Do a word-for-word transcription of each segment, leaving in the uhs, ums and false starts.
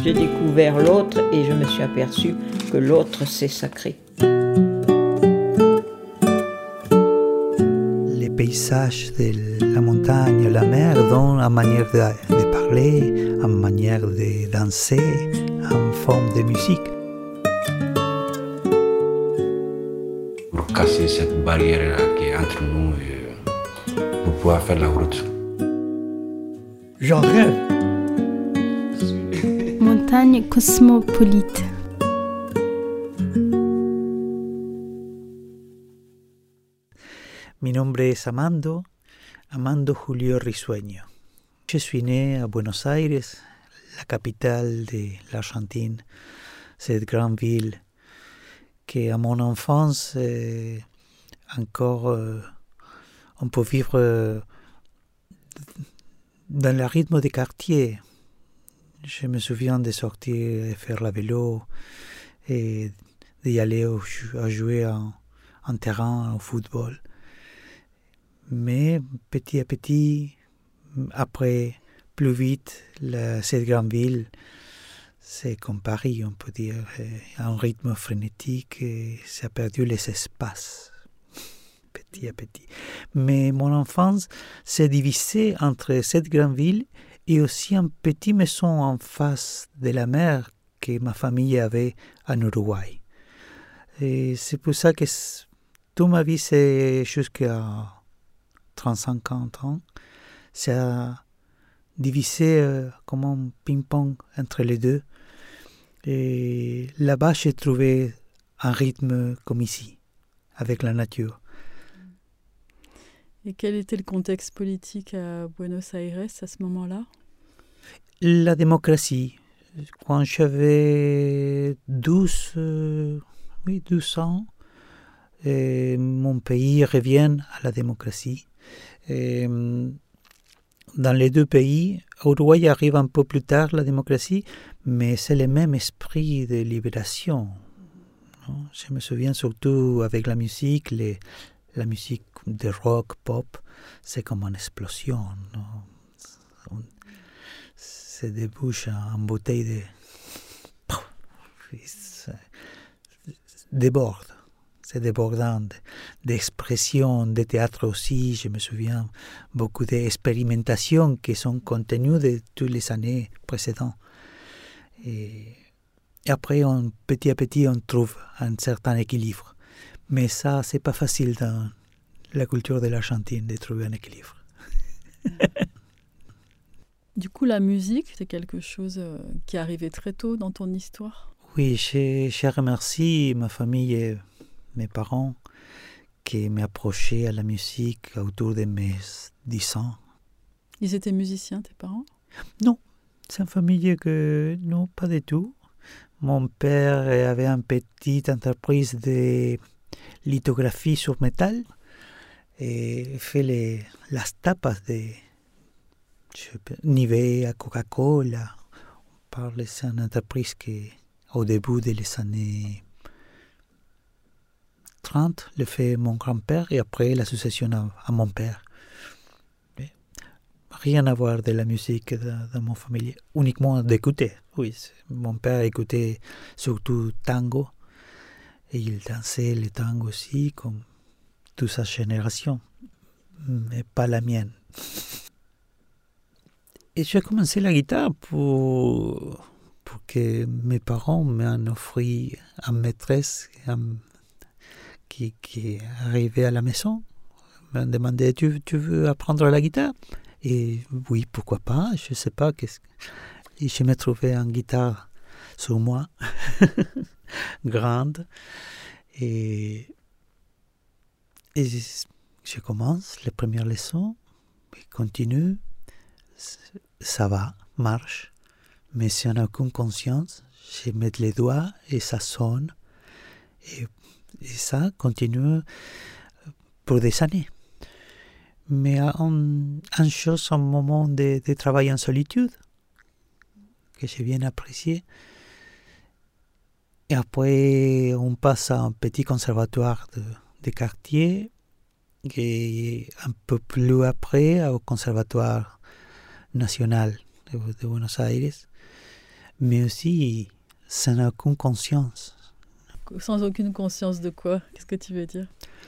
j'ai découvert l'autre et je me suis aperçue que l'autre, c'est sacré. Les paysages de la montagne, la mer, donnent une manière de, de parler, une manière de danser, une forme de musique. Pour casser cette barrière qui est entre nous et pour pouvoir faire la route. J'en rêve. Montagne cosmopolite. Mi nombre es Amando, Amando Julio Risueño. Je suis né à Buenos Aires, la capitale de l'Argentine, cette grande ville qui, à mon enfance, euh, encore, euh, on peut vivre euh, dans le rythme des quartiers. Je me souviens de sortir et faire la vélo et d'y aller au, à jouer en, en terrain, au football. Mais petit à petit, après, plus vite, la, cette grande ville, c'est comme Paris, on peut dire, un rythme frénétique et ça a perdu les espaces, petit à petit. Mais mon enfance s'est divisée entre cette grande ville et aussi une petite maison en face de la mer que ma famille avait en Uruguay. Et c'est pour ça que toute ma vie, c'est jusqu'à trente-cinq ans, ça a divisé euh, comme un ping-pong entre les deux. Et là-bas, j'ai trouvé un rythme comme ici, avec la nature. Et quel était le contexte politique à Buenos Aires à ce moment-là? La démocratie. Quand j'avais douze, euh, oui, douze ans, et mon pays revient à la démocratie. Et dans les deux pays, au Uruguay arrive un peu plus tard la démocratie, mais c'est le même esprit de libération. Non? Je me souviens surtout avec la musique, les, la musique de rock, pop, c'est comme une explosion. Non? C'est des bouches en bouteille de... Ça déborde. C'est débordant d'expressions, de théâtre aussi. Je me souviens beaucoup d'expérimentations qui sont contenues de toutes les années précédentes. Et, et après, on, petit à petit, on trouve un certain équilibre. Mais ça, c'est pas facile dans la culture de l'Argentine de trouver un équilibre. Du coup, la musique, c'est quelque chose qui est arrivé très tôt dans ton histoire? Oui, je, je remercie ma famille et mes parents qui m'approchaient à la musique autour de mes dix ans. Ils étaient musiciens, tes parents? Non, c'est une famille que... Non, pas du tout. Mon père avait une petite entreprise de lithographie sur métal et fait les, las tapas de Nivea, Coca-Cola. On parle, c'est une entreprise qui, au début des années trente, le fait mon grand-père et après la succession à, à mon père. Mais rien à voir de la musique dans, dans mon famille, uniquement d'écouter. Oui, mon père écoutait surtout tango et il dansait le tango aussi, comme toute sa génération, mais pas la mienne. Et j'ai commencé la guitare pour, pour que mes parents m'ont offert une maîtresse un, qui, qui est arrivée à la maison. Ils m'ont demandé, tu, tu veux apprendre la guitare? Et oui, pourquoi pas, je ne sais pas. Qu'est-ce... Et je me trouvais une guitare sur moi, grande. Et, et je commence les premières leçons, et continue. Ça va, marche, mais sans aucune conscience, je mets les doigts et ça sonne. Et, et ça continue pour des années. Mais un, un chose, un moment de, de travail en solitude, que j'ai bien apprécié. Et après, on passe à un petit conservatoire de, de quartier, et un peu plus après, au conservatoire national de, de Buenos Aires. mais aussi sans aucune conscience. Sans aucune conscience de quoi? Qu'est-ce que tu veux dire?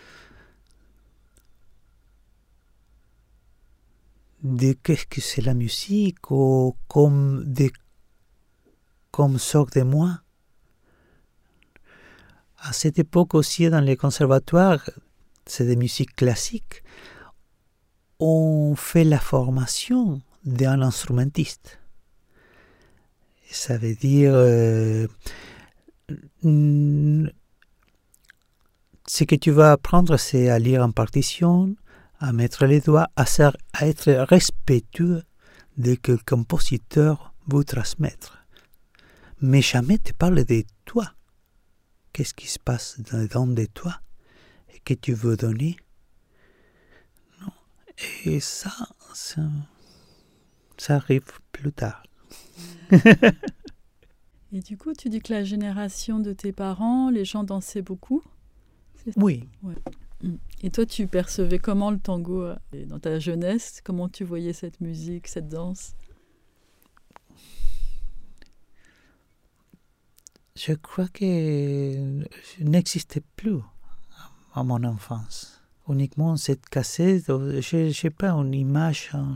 De qu'est-ce que c'est la musique, ou comme, de, comme sort de moi. À cette époque aussi, dans les conservatoires, c'est des musiques classiques, on fait la formation d'un instrumentiste. Ça veut dire, euh, ce que tu vas apprendre, c'est à lire en partition, à mettre les doigts, à, ser, à être respectueux de ce que le compositeur veut transmettre. Mais jamais te parle de toi. Qu'est-ce qui se passe dedans de toi et que tu veux donner? Non. Et ça, ça, ça arrive plus tard. Et du coup, tu dis que la génération de tes parents, les gens dansaient beaucoup? Oui. Ouais. Et toi, tu percevais comment le tango dans ta jeunesse? Comment tu voyais cette musique, cette danse? Je crois que je n'existais plus à mon enfance. Uniquement cette cassette, je n'ai pas une image. Un...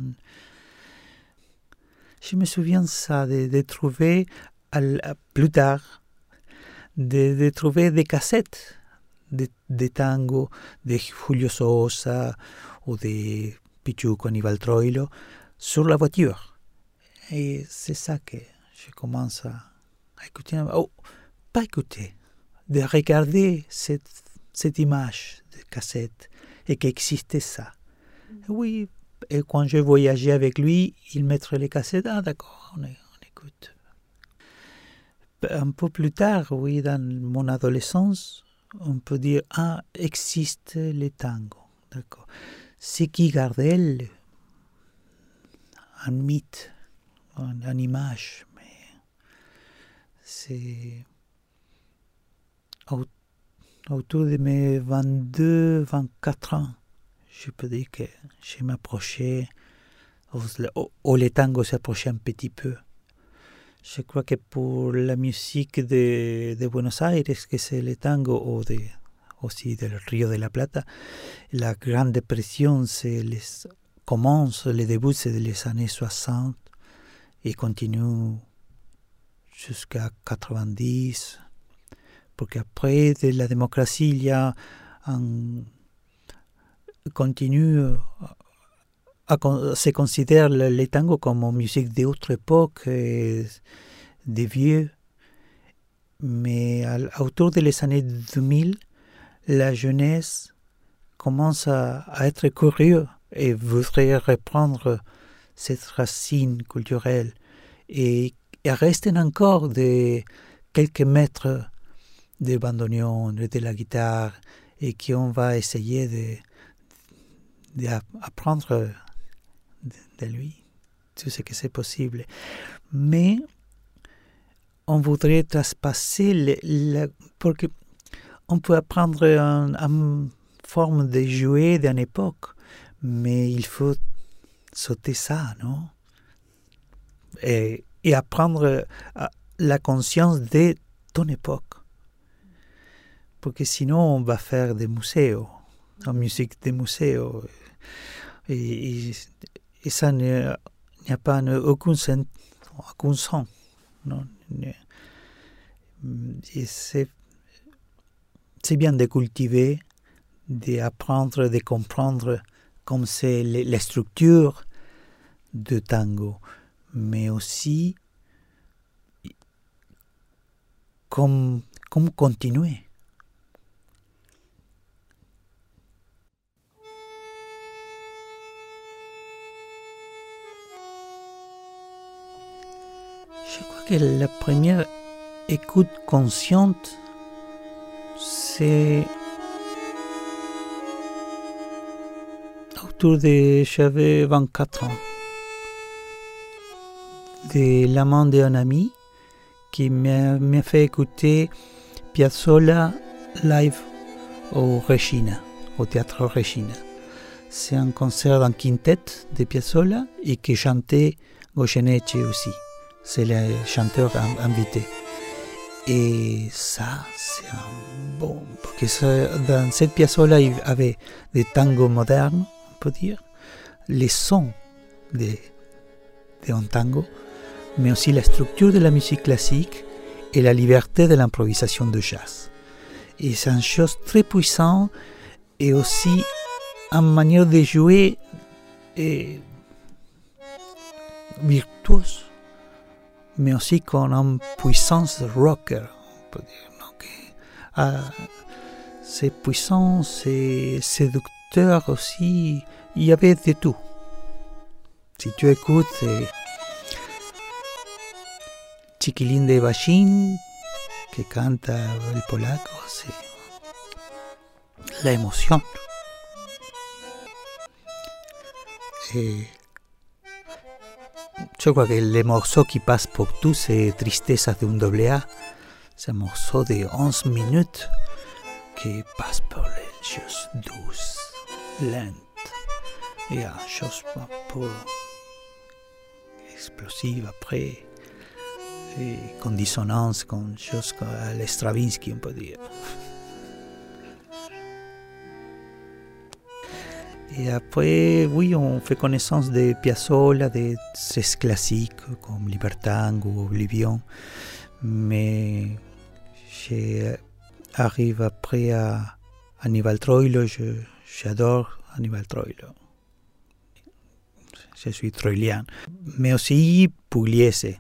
Je me souviens ça, de, de trouver à, à, plus tard, de, de trouver des cassettes de, de tango de Julio Sosa ou de Pichuco Aníbal Troilo sur la voiture. Et c'est ça que je commence à, à écouter. Oh, pas écouter, de regarder cette, cette image de cassette et qu'existait ça. Oui, et quand je voyageais avec lui, il mettrait les cassettes. Ah d'accord, on, est, on écoute. Un peu plus tard, oui, dans mon adolescence, on peut dire, ah, existe le tango, d'accord. C'est qui gardait un mythe, une image, mais c'est autour de mes vingt-deux vingt-quatre ans, je peux dire que je m'approchais, ou le tango s'approchait un petit peu. Je crois que pour la musique de, de Buenos Aires, que c'est le tango, ou de, aussi du Rio de la Plata, la Grande Dépression c'est les, commence, le début c'est les années soixante et continue jusqu'à quatre-vingt-dix, parce qu'après de la démocratie, il y a un continue à, à se considère le, le tango comme une musique d'autre époque, et des vieux. Mais à, autour des années deux mille, la jeunesse commence à, à être curieuse et voudrait reprendre cette racine culturelle. Et il reste encore de, quelques maîtres de bandoneon, de la guitare, et qu'on va essayer de d'apprendre de lui tout ce que c'est possible. Mais on voudrait traspasser le, le, parce qu'on peut apprendre une forme de jouer d'une époque, mais il faut sauter ça, non? Et, et apprendre la conscience de ton époque. Parce que sinon, on va faire des musées, en musique des musées. Et, et, et ça n'y a, a pas aucun sens. Aucun sens non? Et c'est, c'est bien de cultiver, d'apprendre, de comprendre comme c'est la structure de tango, mais aussi comme, comme continuer. Je crois que la première écoute consciente, c'est autour de, j'avais vingt-quatre ans, de l'amant d'un ami qui m'a, m'a fait écouter Piazzolla live au Regina, au théâtre Regina. C'est un concert en quintet de Piazzolla et qui chantait Goyeneche aussi. c'est le chanteur invité. Et ça, c'est un bon... Parce que ça, dans cette pièce-là, il y avait des tangos modernes, on peut dire, les sons d'un tango, mais aussi la structure de la musique classique et la liberté de l'improvisation de jazz. Et c'est une chose très puissante et aussi une manière de jouer et virtuose, mais aussi con une puissance rocker, on peut dire. Donc, euh, c'est puissant, c'est séducteur aussi, il y avait de tout. Si tu écoutes eh, Chiquilín de Bachín, que canta el polaco, c'est la émotion. Et je crois que le morceau qui passe pour tous, c'est Tristezas de un double A. C'est un morceau de onze minutes qui passe pour les choses douces, lentes, et une chose un peu explosive après, et con dissonance, con chose comme à Stravinsky, on peut dire. Et après, oui, on fait connaissance de Piazzolla, de ces classiques comme Libertango ou Oblivion, mais j'arrive après à Aníbal Troilo, je, j'adore Aníbal Troilo. Je suis troilien. Mais aussi Pugliese.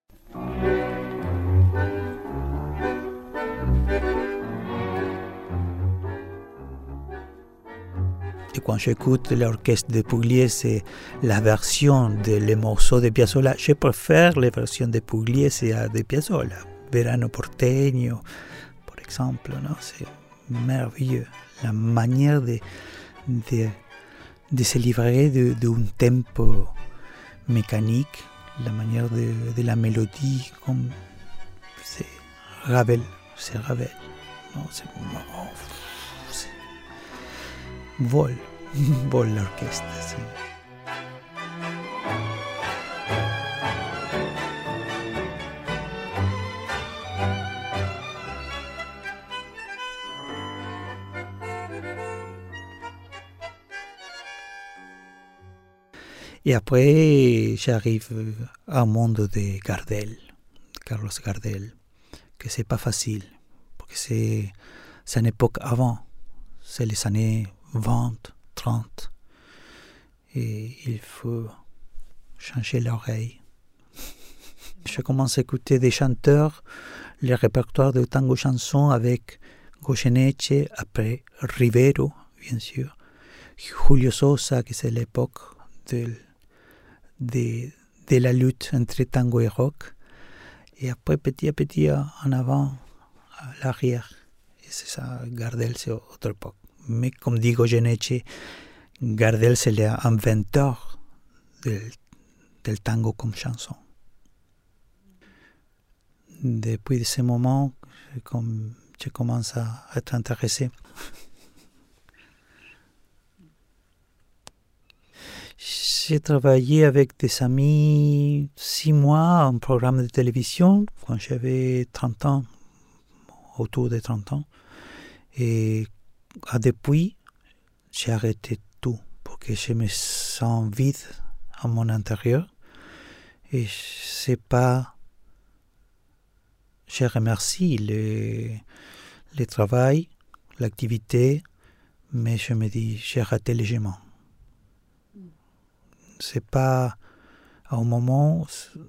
Et quand j'écoute l'orchestre de Pugliese, la version des de morceaux de Piazzolla, je préfère les versions de Pugliese à de Piazzolla. Verano Porteño, par exemple, non? C'est merveilleux. La manière de, de, de se livrer d'un tempo mécanique, la manière de, de la mélodie, comme c'est Ravel, c'est Ravel. Non, c'est, oh, c'est vol, vol l'orchestre. C'est. Et après, j'arrive au monde de Gardel, Carlos Gardel, que c'est pas facile, parce que c'est, c'est une époque avant, c'est les années vingt, trente, et il faut changer l'oreille. Je commence à écouter des chanteurs, le répertoire de tango chanson avec Goyeneche, après Rivero, bien sûr, Julio Sosa, que c'est l'époque de De, de la lutte entre tango et rock, et après petit à petit en avant, à l'arrière. Et c'est ça, Gardel, c'est autre époque. Mais comme dit Goyeneche, Gardel, c'est l'inventeur del, del tango comme chanson. Depuis ce moment, comme je commence à être intéressé. J'ai travaillé avec des amis six mois en programme de télévision quand j'avais trente ans, autour de trente ans. Et depuis, j'ai arrêté tout parce que je me sens vide à mon intérieur. Et c'est pas... Je remercie le, le travail, l'activité, mais je me dis, j'ai raté légèrement. C'est pas à un moment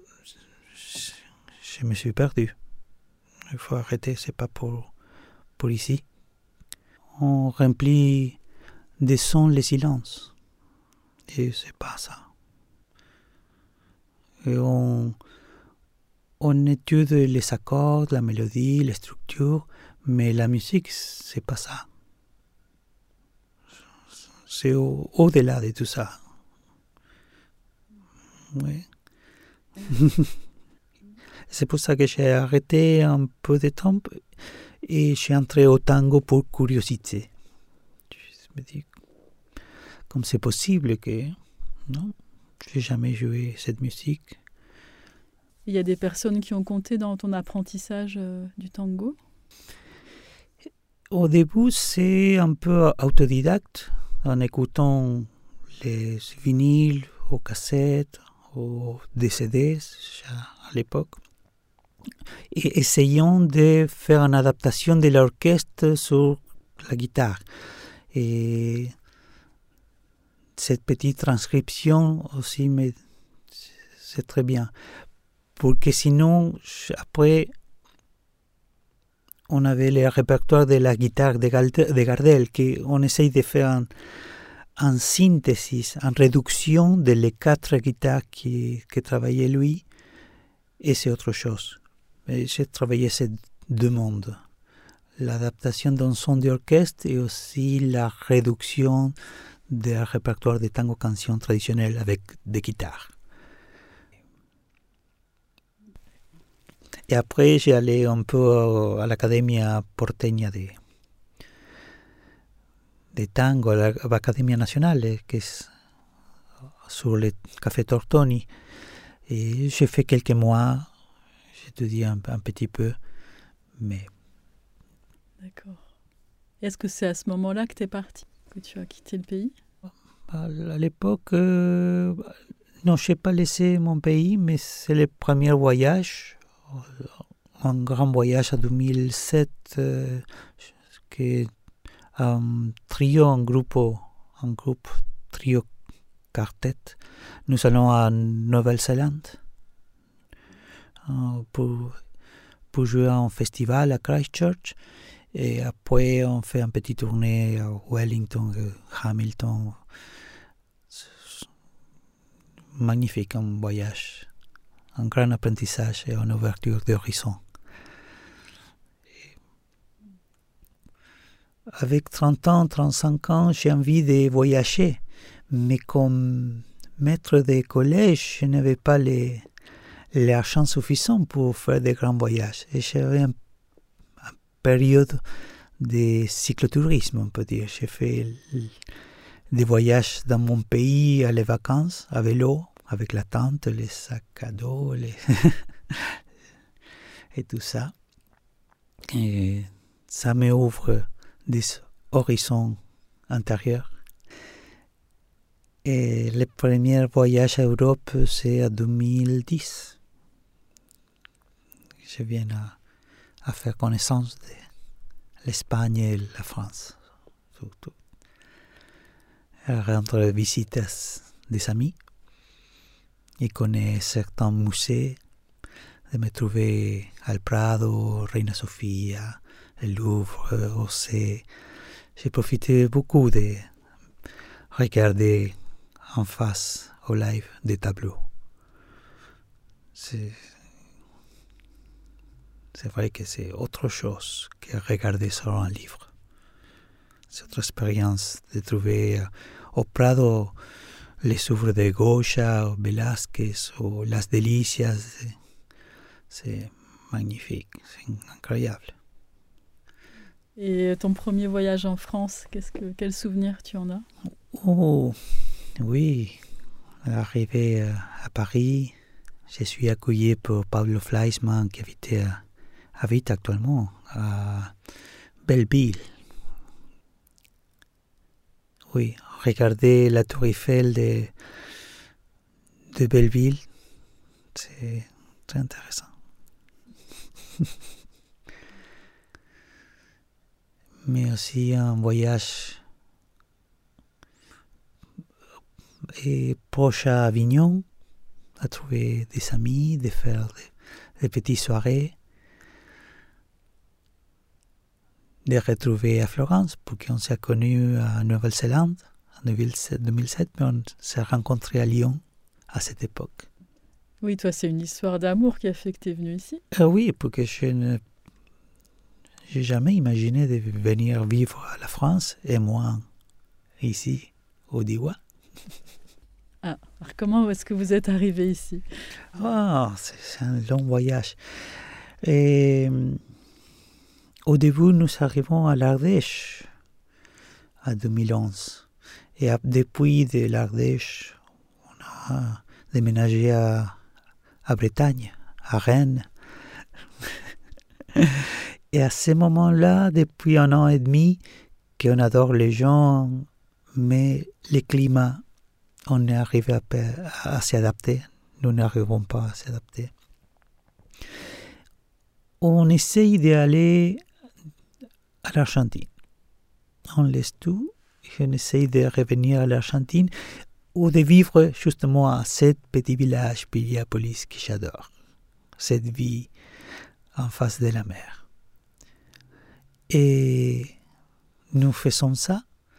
je me suis perdu. Il faut arrêter, c'est pas pour, pour ici. On remplit des sons les silences. Et c'est pas ça. Et on, on étudie les accords, la mélodie, les structures, mais la musique, c'est pas ça. C'est au, au-delà de tout ça. Oui. C'est pour ça que j'ai arrêté un peu de temps et j'ai entré au tango pour curiosité. Je me dis, comme c'est possible que non, j'ai jamais joué cette musique. Il y a des personnes qui ont compté dans ton apprentissage euh, du tango? Au début, c'est un peu autodidacte, en écoutant les vinyles, aux cassettes, aux D C D à l'époque, et essayant de faire une adaptation de l'orchestre sur la guitare. Et cette petite transcription aussi, mais c'est très bien. Parce que sinon, après, on avait le répertoire de la guitare de Gardel, qu'on essaye de faire un, un synthèse, une réduction de les quatre guitares qui, que travaillait lui, et c'est autre chose. Mais j'ai travaillé ces deux mondes. L'adaptation d'un son d'orchestre et aussi la réduction d'un répertoire de tango canción traditionnel avec des guitares. Et après, j'ai allé un peu à l'Academia Porteña de, de tango, à l'Academia Nacional, qui est sur le Café Tortoni. Et j'ai fait quelques mois, j'ai étudié un, un petit peu, mais... D'accord. Est-ce que c'est à ce moment-là que tu es parti, que tu as quitté le pays? À l'époque, euh, non, je n'ai pas laissé mon pays, mais c'est le premier voyage. Un grand voyage en deux mille sept, euh, que un trio, un groupe, un groupe trio quartet. Nous allons à Nouvelle-Zélande euh, pour, pour jouer à un festival à Christchurch. Et après, on fait une petite tournée à Wellington, Hamilton. Magnifique, un voyage. Un grand apprentissage et une ouverture d'horizon. Avec trente ans, trente-cinq ans, j'ai envie de voyager, mais comme maître de collège, je n'avais pas les, l'argent suffisant pour faire des grands voyages. Et j'avais une un période de cyclotourisme, on peut dire. J'ai fait des voyages dans mon pays, à les vacances, à vélo, avec la tente, les sacs à dos, les et tout ça. Et ça me ouvre des horizons intérieurs. Et le premier voyage à Europe, c'est en deux mille dix. Je viens à, à faire connaissance de l'Espagne et la France, surtout. À rendre visite à des amis. Et connaître certains musées, de me trouver al Prado, Reina Sofia, le Louvre, Orsay. J'ai profité beaucoup de regarder en face au live des tableaux. C'est, c'est vrai que c'est autre chose que regarder sur un livre. C'est autre expérience de trouver au Prado les œuvres de Goya, ou Velázquez, ou Las Delicias. C'est, c'est magnifique, c'est incroyable. Et ton premier voyage en France, qu'est-ce que, quel souvenir tu en as? Oh, oui. Arrivé à Paris, je suis accueilli par Pablo Fleischmann, qui habitait, habite actuellement à Belleville. Oui, regarder la tour Eiffel de, de Belleville, c'est très intéressant. Mais aussi un voyage et proche à Avignon, à trouver des amis, de faire des, des petites soirées, de retrouver à Florence, pour qu'on s'est connus à Nouvelle-Zélande en deux mille sept, mais on s'est rencontrés à Lyon à cette époque. Oui, toi, c'est une histoire d'amour qui a fait que tu es venu ici. Euh, oui, parce que je ne j'ai jamais imaginé de venir vivre à la France et moi ici, au Diois. Ah, alors comment est-ce que vous êtes arrivé ici? Ah, c'est, c'est un long voyage. Et, au début, nous arrivons à l'Ardèche en deux mille onze. Et depuis de l'Ardèche, on a déménagé à, à Bretagne, à Rennes. Et à ce moment-là, depuis un an et demi, qu'on adore les gens, mais le climat, on est arrivé à, à, à s'y adapter. Nous n'arrivons pas à s'adapter. On essaye d'aller à l'Argentine. On laisse tout et on essaye de revenir à l'Argentine ou de vivre justement à ce petit village Piriápolis que j'adore. Cette vie en face de la mer. Et nous faisons ça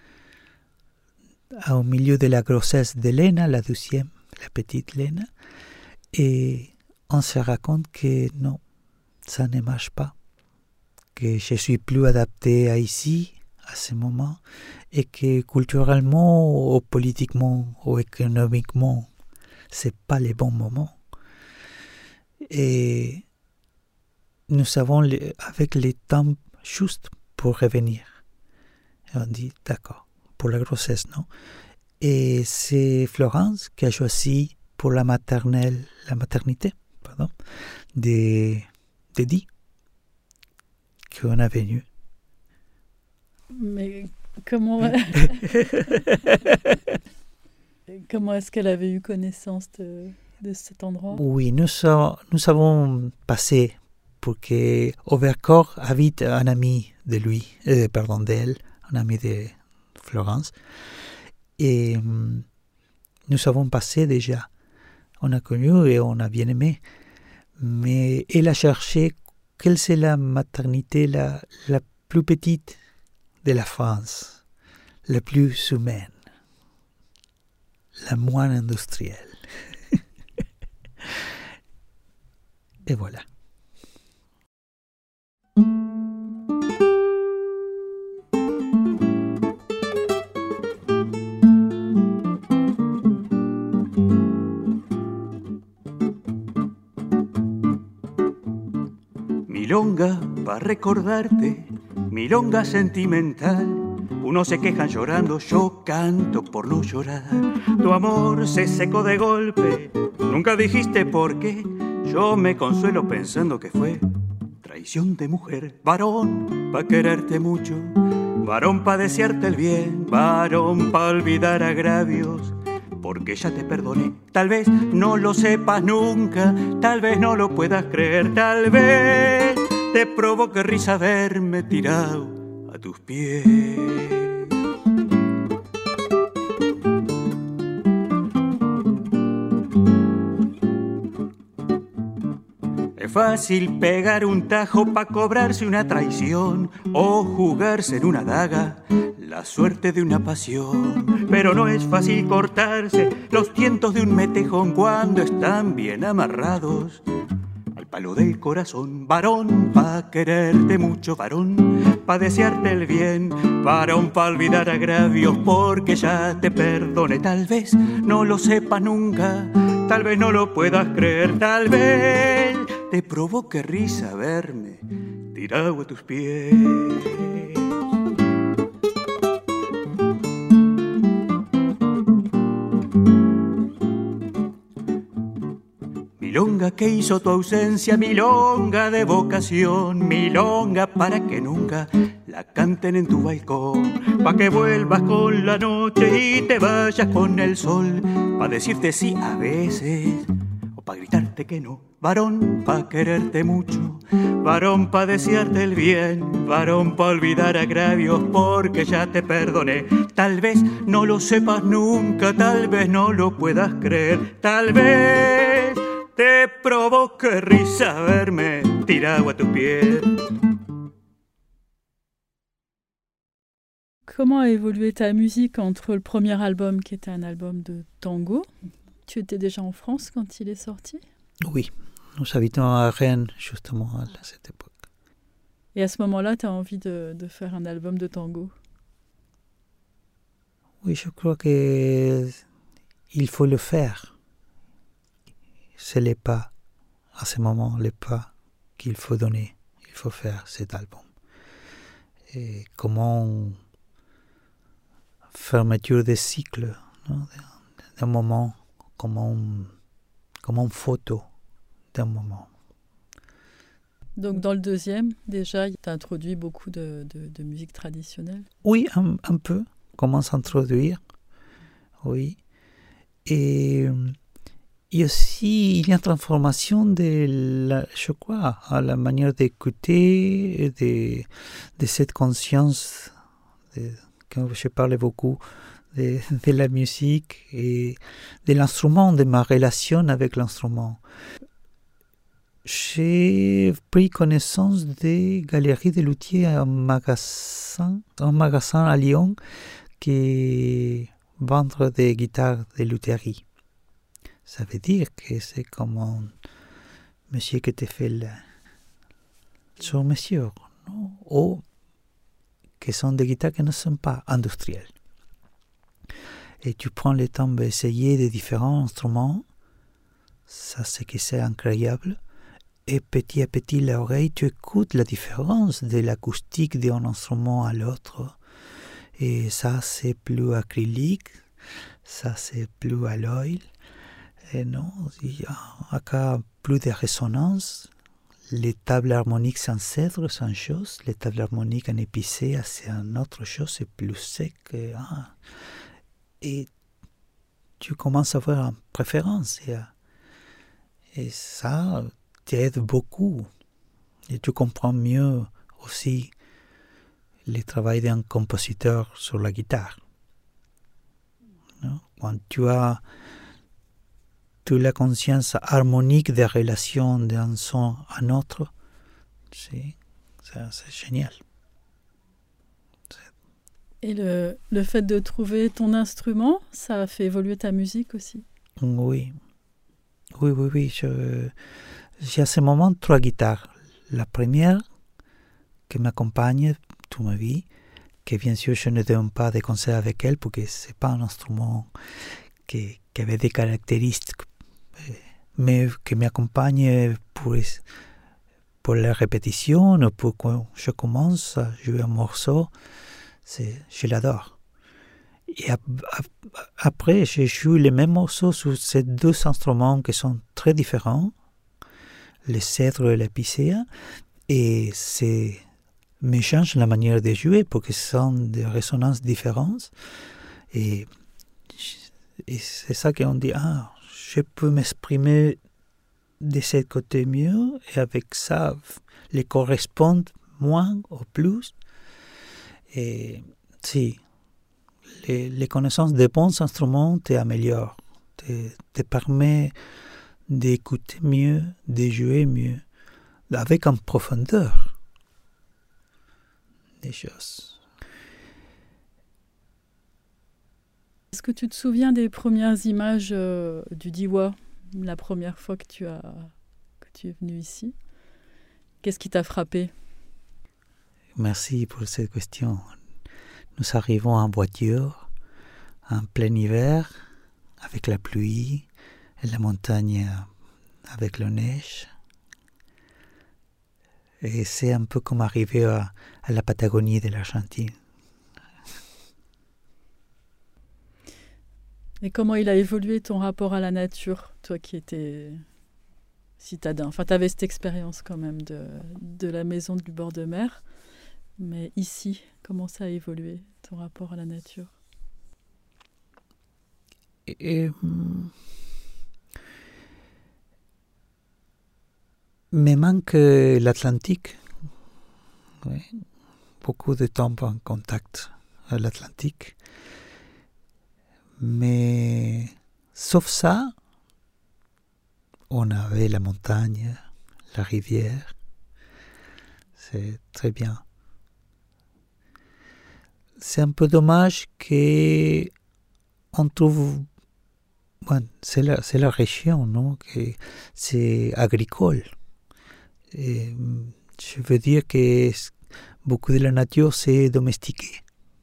au milieu de la grossesse de Lena, la deuxième, la petite Lena, et on se raconte que non, ça ne marche pas, que je suis plus adapté à ici, à ce moment, et que culturellement, ou politiquement, ou économiquement, c'est pas les bons moments. Et nous avons le, avec les temps justes pour revenir. Et on dit, d'accord, pour la grossesse, non? Et c'est Florence qui a choisi pour la maternelle, la maternité, pardon, de, de Di, qu'on a venu. Mais comment, comment est-ce qu'elle avait eu connaissance de, de cet endroit? Oui, nous, so, nous avons passé pour que au Vercors habite un ami de lui, euh, pardon, d'elle, un ami de Florence. Et hum, nous avons passé déjà. On a connu et on a bien aimé. Mais elle a cherché quelle c'est la maternité la, la plus petite de la France, la plus humaine, la moins industrielle. Et voilà. Milonga para recordarte, milonga sentimental. Unos se quejan llorando, yo canto por no llorar. Tu amor se secó de golpe, nunca dijiste por qué. Yo me consuelo pensando que fue traición de mujer. Varón pa' quererte mucho, varón pa' desearte el bien, varón pa' olvidar agravios, porque ya te perdoné. Tal vez no lo sepas nunca, tal vez no lo puedas creer, tal vez te provoque risa verme tirado a tus pies. Es fácil pegar un tajo pa' cobrarse una traición o jugarse en una daga la suerte de una pasión, pero no es fácil cortarse los tientos de un metejón cuando están bien amarrados al palo del corazón. Varón pa' quererte mucho, varón pa' desearte el bien, varón pa' olvidar agravios porque ya te perdoné. Tal vez no lo sepas nunca, tal vez no lo puedas creer, tal vez te provoque risa verme tirado a tus pies. Milonga que hizo tu ausencia, milonga de vocación, milonga para que nunca la canten en tu balcón, pa' que vuelvas con la noche y te vayas con el sol, pa' decirte sí a veces o pa' gritarte que no. Varón pa' quererte mucho, varón pa' desearte el bien, varón pa' olvidar agravios porque ya te perdoné. Tal vez no lo sepas nunca, tal vez no lo puedas creer, tal vez te provoque risa verme tirado a tus pieds. Comment a évolué ta musique entre le premier album qui était un album de tango? Tu étais déjà en France quand il est sorti? Oui, nous habitons à Rennes justement à cette époque. Et à ce moment-là, tu as envie de, de faire un album de tango? Oui, je crois qu'il faut le faire. C'est les pas, à ce moment, les pas qu'il faut donner. Il faut faire cet album. Et comment fermeture des cycles, non? D'un moment, comment, comment photo d'un moment. Donc dans le deuxième, déjà, tu as introduit beaucoup de, de, de musique traditionnelle. Oui, un, un peu. Commence à introduire. Oui. Et, et aussi, il y a une transformation de la, je crois, à la manière d'écouter, de, de cette conscience, de, quand je parlais beaucoup de, de la musique et de l'instrument, de ma relation avec l'instrument. J'ai pris connaissance des galeries de luthiers, un magasin, un magasin à Lyon qui vend des guitares de lutherie. Ça veut dire que c'est comme un monsieur qui te fait le sur mesure, non? Ou que sont des guitares qui ne sont pas industrielles. Et tu prends le temps d'essayer des différents instruments, ça c'est que c'est incroyable. Et petit à petit, l'oreille, tu écoutes la différence de l'acoustique d'un instrument à l'autre. Et ça, c'est plus acrylique, ça, c'est plus à l'oil. Et non, il y a encore plus de résonance. Les tables harmoniques sans cèdre, c'est une chose. Les tables harmoniques en épicé, c'est une autre chose, c'est plus sec. Et, ah. et tu commences à avoir une préférence. Et, et ça t'aide beaucoup. Et tu comprends mieux aussi le travail d'un compositeur sur la guitare. Non? Quand tu as toute la conscience harmonique des relations d'un son à un autre, c'est, ça, c'est génial. Et le, le fait de trouver ton instrument, ça a fait évoluer ta musique aussi? Oui. Oui, oui, oui. Je, j'ai à ce moment trois guitares. La première, qui m'accompagne toute ma vie, que bien sûr je ne donne pas de conseils avec elle, parce que ce n'est pas un instrument qui, qui avait des caractéristiques, mais qui m'accompagne pour, pour la répétition, pour quand je commence à jouer un morceau, c'est, je l'adore. Et ap, ap, après, je joue les mêmes morceaux sur ces deux instruments qui sont très différents, le cèdre et l'épicéa, et c'est me change la manière de jouer parce que ce sont des résonances différentes. Et, et c'est ça qu'on dit, ah, je peux m'exprimer de ce côté mieux, et avec ça, les correspondent moins ou plus. Et si, les, les connaissances des bons instruments t'améliorent, te, te permet d'écouter mieux, de jouer mieux, avec en profondeur des choses. Est-ce que tu te souviens des premières images euh, du Diois, la première fois que tu, as, que tu es venu ici? Qu'est-ce qui t'a frappé? Merci pour cette question. Nous arrivons en voiture, en plein hiver, avec la pluie, et la montagne avec la neige. Et c'est un peu comme arriver à, à la Patagonie de l'Argentine. Et comment il a évolué ton rapport à la nature, toi qui étais citadin? Enfin, tu avais cette expérience quand même de, de la maison du bord de mer. Mais ici, comment ça a évolué, ton rapport à la nature? Et, me manque l'Atlantique. Oui. Beaucoup de temps en contact à l'Atlantique. Mais sauf ça, on avait la montagne, la rivière. C'est très bien. C'est un peu dommage qu'on trouve... Bon, c'est la, c'est la région, non? Que c'est agricole. Et je veux dire que beaucoup de la nature s'est domestiquée.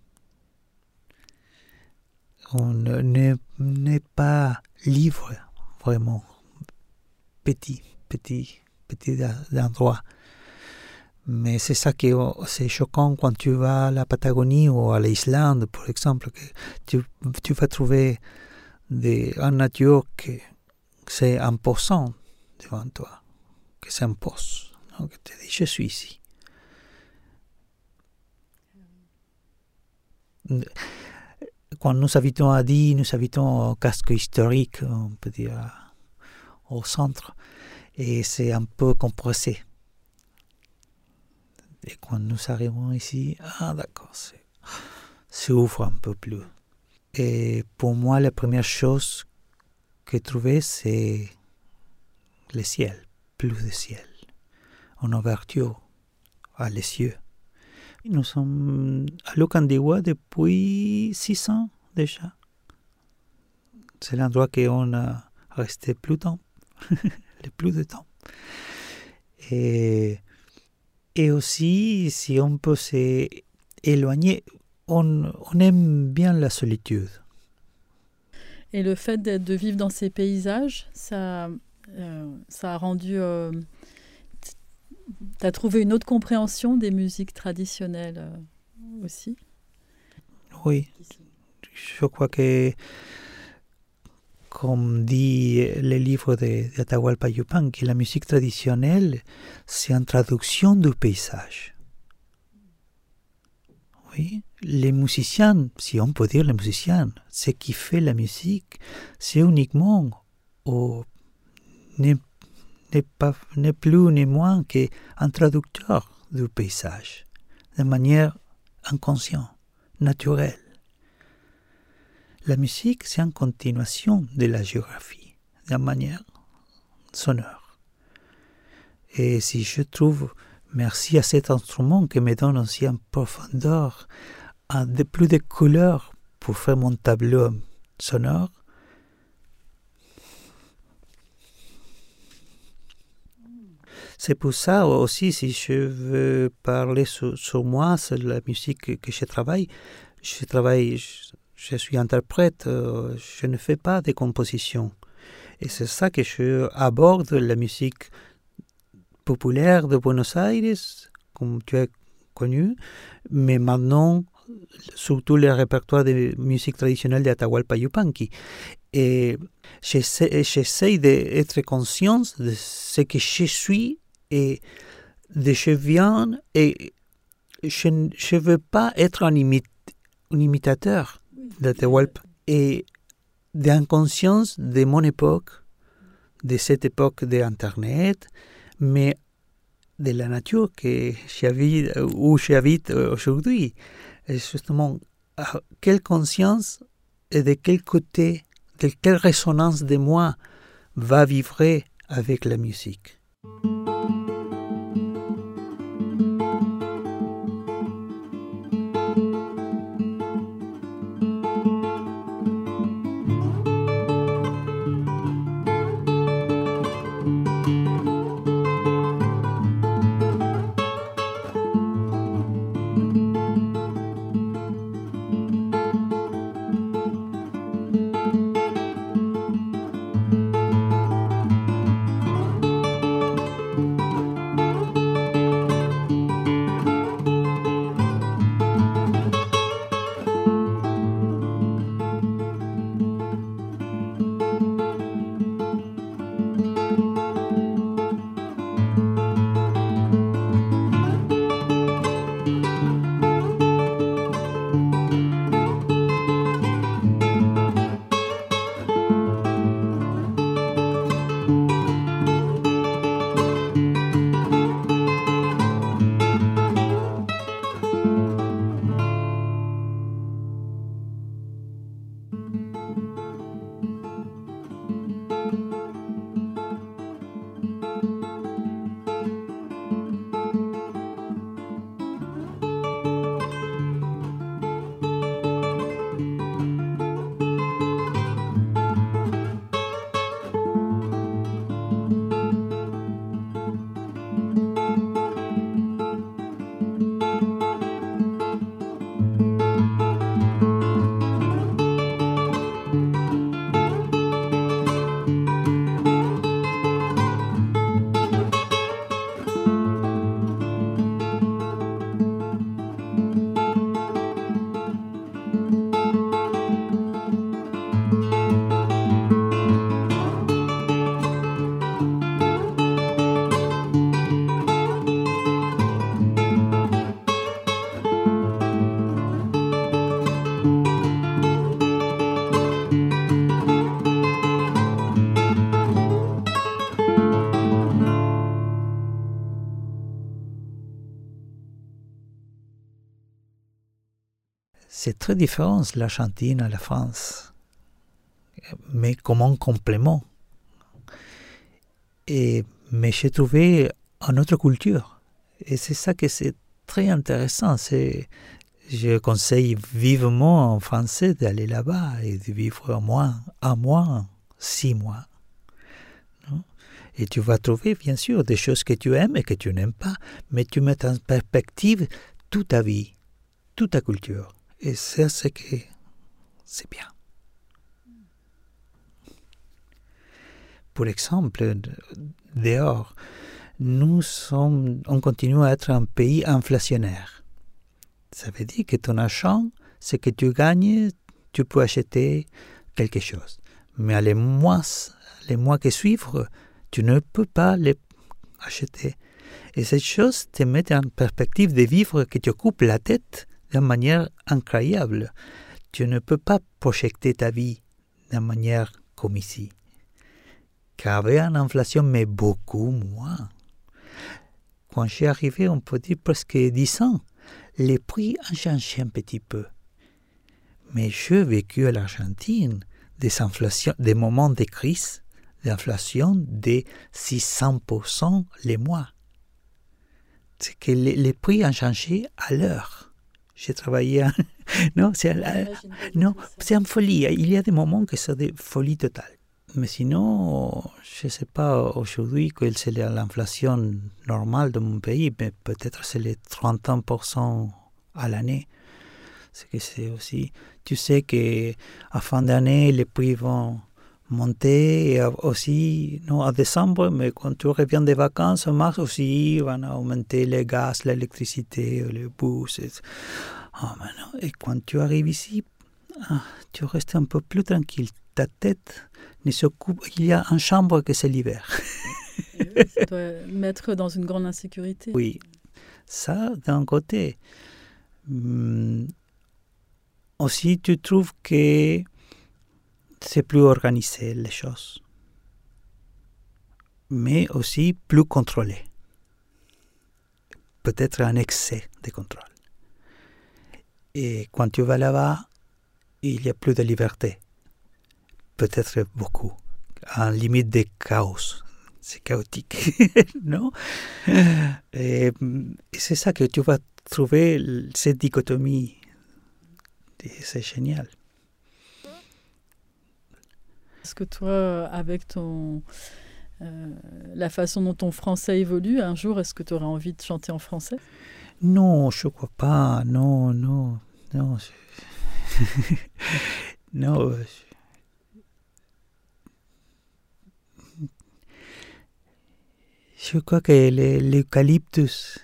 On n'est, n'est pas libre, vraiment. Petit, petit, petit endroit. Mais c'est ça qui c'est choquant quand tu vas à la Patagonie ou à l'Islande, par exemple, que tu, tu vas trouver des, une nature que c'est imposant devant toi, que s'impose. Donc, tu dis, je suis ici. Quand nous habitons à Die, nous habitons au casque historique, on peut dire, au centre, et c'est un peu compressé. Et quand nous arrivons ici, ah d'accord, c'est, ça ouvre un peu plus. Et pour moi, la première chose que j'ai trouvée, c'est le ciel, plus de ciel, une ouverture à les cieux. Nous sommes à Lukandiwa depuis six ans déjà. C'est l'endroit qu'on a resté plus de temps, le plus de temps. Et, et aussi, si on peut s'éloigner, on, on aime bien la solitude. Et le fait de, de vivre dans ces paysages, ça, euh, ça a rendu... Euh, tu as trouvé une autre compréhension des musiques traditionnelles euh, aussi? Oui, je crois que, comme dit le livre de, d'Atahualpa Yupanqui, la musique traditionnelle, c'est une traduction du paysage. Oui, les musiciens, si on peut dire les musiciens, ce qui fait la musique, c'est uniquement au, n'est, n'est, pas, n'est plus ni moins qu'un traducteur du paysage, de manière inconsciente, naturelle. La musique, c'est une continuation de la géographie, de manière sonore. Et si je trouve, merci à cet instrument qui me donne aussi une profondeur, un de plus de couleurs pour faire mon tableau sonore, c'est pour ça aussi, si je veux parler sur, sur moi, sur la musique que, que je travaille, je travaille... Je, Je suis interprète, euh, je ne fais pas de composition. Et c'est ça que je aborde la musique populaire de Buenos Aires, comme tu as connu, mais maintenant, surtout le répertoire de musique traditionnelle d'Atahualpa Yupanqui. Et j'essaie, j'essaie d'être conscient de ce que je suis et de je viens, et je ne veux pas être un, imit, un imitateur d'Atahualpa, et d'inconscience de mon époque, de cette époque d'Internet, mais de la nature que j'habite, où j'habite aujourd'hui. Et justement, quelle conscience et de quel côté, de quelle résonance de moi va vivre avec la musique. c'est très différent l'Argentine et la France, mais comme un complément. Et, mais j'ai trouvé une autre culture. Et c'est ça que c'est très intéressant. C'est, je conseille vivement en français d'aller là-bas et de vivre un mois, un mois, six mois. Non? Et tu vas trouver, bien sûr, des choses que tu aimes et que tu n'aimes pas, mais tu mets en perspective toute ta vie, toute ta culture. Et ça, c'est que c'est bien. Pour exemple, dehors, nous sommes, on continue à être un pays inflationnaire. Ça veut dire que ton argent, ce que tu gagnes, tu peux acheter quelque chose. Mais les mois, les mois qui suivent, tu ne peux pas les acheter. Et cette chose te met en perspective de vivre que tu coupes la tête d'une manière incroyable. Tu ne peux pas projeter ta vie d'une manière comme ici. Car avec une inflation, mais beaucoup moins. Quand je suis arrivé, on peut dire presque dix ans, les prix ont changé un petit peu. Mais j'ai vécu à l'Argentine des inflations, des moments de crise, d'inflation de six cents pour cent les mois. C'est que les, les prix ont changé à l'heure. J'ai travaillé... À... non, c'est, à... non, c'est en folie. Il y a des moments que c'est de folie totale. Mais sinon, je ne sais pas aujourd'hui quelle c'est l'inflation normale de mon pays, mais peut-être c'est les trente pour cent à l'année. C'est que c'est aussi... Tu sais qu'à fin d'année, les prix vont monter, et aussi, non, en décembre, mais quand tu reviens des vacances, en mars aussi, ils vont augmenter les gaz, l'électricité, les bus. Et, oh, non. Et quand tu arrives ici, ah, tu restes un peu plus tranquille. Ta tête ne s'occupe. Il y a une chambre que c'est l'hiver. Oui, ça doit mettre dans une grande insécurité. Oui, ça d'un côté. Hum, aussi, tu trouves que c'est plus organisé les choses, mais aussi plus contrôlé. Peut-être un excès de contrôle. Et quand tu vas là-bas, il y a plus de liberté. Peut-être beaucoup, en limite de chaos. C'est chaotique, non? Et, et c'est ça que tu vas trouver, cette dichotomie. Et c'est génial. Est-ce que toi, avec ton, euh, la façon dont ton français évolue, un jour, est-ce que tu auras envie de chanter en français? Non, je ne crois pas. Non, non, non. Je... non. Je... Je crois que l'eucalyptus,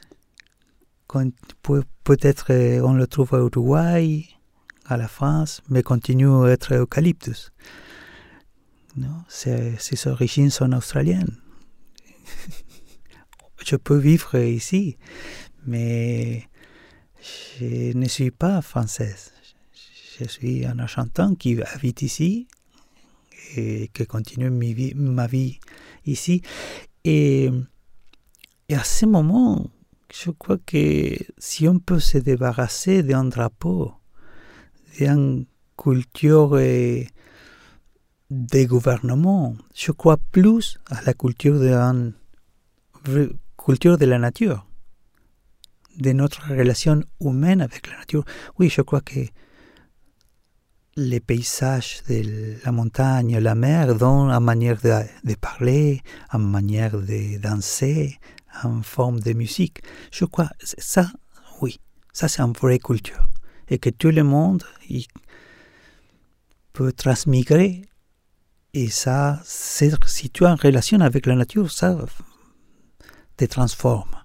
peut-être on le trouve au Uruguay, à la France, mais continue à être eucalyptus. Non, ses, ses origines sont australiennes. Je peux vivre ici, mais je ne suis pas française. Je suis un Argentin qui habite ici et qui continue ma vie, ma vie ici. Et, et à ce moment, je crois que si on peut se débarrasser d'un drapeau, d'une culture et des gouvernements, je crois plus à la culture de, un, culture de la nature, de notre relation humaine avec la nature. Oui, je crois que les paysages de la montagne, la mer, donnent une manière de, de parler, une manière de danser, une forme de musique. Je crois, ça, oui, ça c'est une vraie culture. Et que tout le monde il peut transmigrer. Et ça, si tu es en relation avec la nature, ça te transforme.